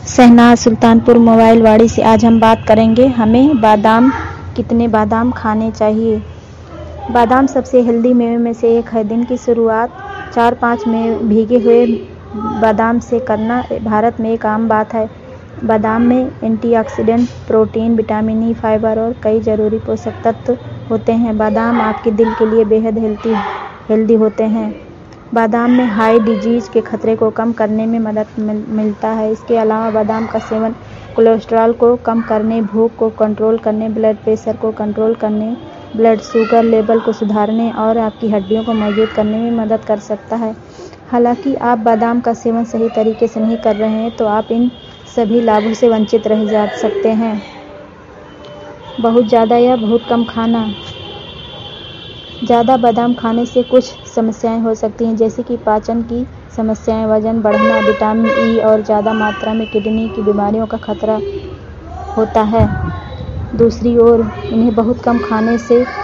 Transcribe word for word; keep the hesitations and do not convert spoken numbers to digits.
Shehnaaz Sultanpur mobile वाड़ी से आज हम बात करेंगे हमें बादाम कितने बादाम खाने चाहिए। बादाम सबसे हेल्दी मेवे में से एक है। दिन की शुरुआत चार पाँच में भीगे हुए बादाम से करना भारत में एक आम बात है। बादाम में antioxidant, protein, vitamin E, fibre और कई ज़रूरी पोषक तत्व होते हैं। बादाम आपके दिल के लिए बेहद हेल्दी हेल्दी होते हैं। बादाम में हाई डिजीज के खतरे को कम करने में मदद मिल, मिलता है। इसके अलावा बादाम का सेवन कोलेस्ट्रॉल को कम करने, भूख को कंट्रोल करने, ब्लड प्रेशर को कंट्रोल करने, ब्लड शुगर लेवल को सुधारने और आपकी हड्डियों को मजबूत करने में मदद कर सकता है। हालांकि आप बादाम का सेवन सही तरीके से नहीं कर रहे हैं तो आप इन सभी लाभों से वंचित रह जा सकते हैं। बहुत ज़्यादा या बहुत कम खाना। ज़्यादा बादाम खाने से कुछ समस्याएं हो सकती हैं, जैसे कि पाचन की समस्याएं, वजन बढ़ना, विटामिन ई और ज़्यादा मात्रा में किडनी की बीमारियों का खतरा होता है। दूसरी ओर इन्हें बहुत कम खाने से